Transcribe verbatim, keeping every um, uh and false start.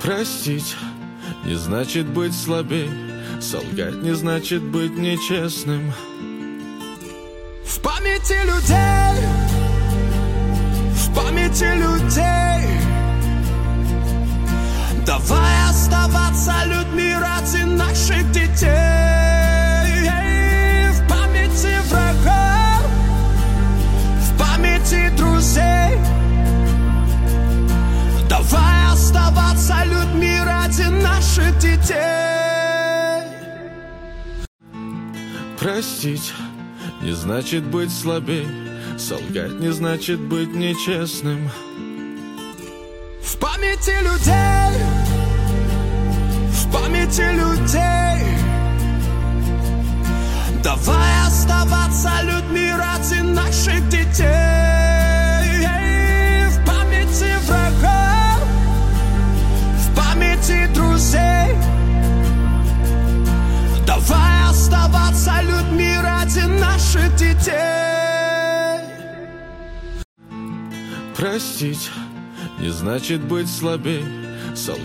Простить не значит быть слабей, солгать не значит быть нечестным. В памяти людей, в памяти людей, давай оставаться людьми ради наших детей. В памяти врагов, в памяти друзей, давай оставаться людьми ради наших детей. Простить не значит быть слабей, солгать не значит быть нечестным. В памяти людей, в памяти людей, давай оставаться людьми ради наших детей. В памяти врагов, в памяти друзей, давай оставаться людьми ради наших детей. Простить не значит быть слабей, солгать